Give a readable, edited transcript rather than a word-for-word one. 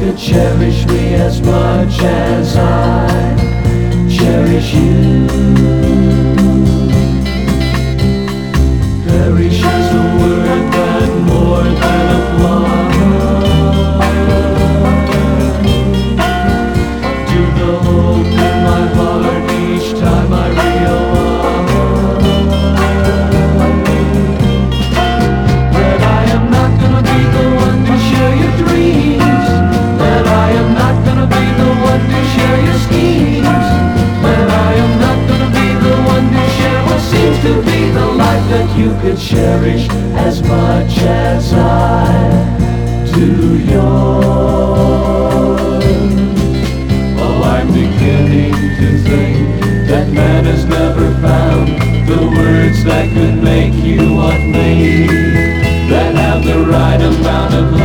could cherish me as much as I cherish you. Perish is a word that more than a flood to the hope in my heart each time I realize that I am not gonna be the one to share your dreams, that I am not gonna be the one to share your schemes, that I am not gonna be the one to share what seems to be the life that you could cherish as much as I do yours. Oh, I'm beginning to think that man has never found the words that could make you what me, that have the right amount of love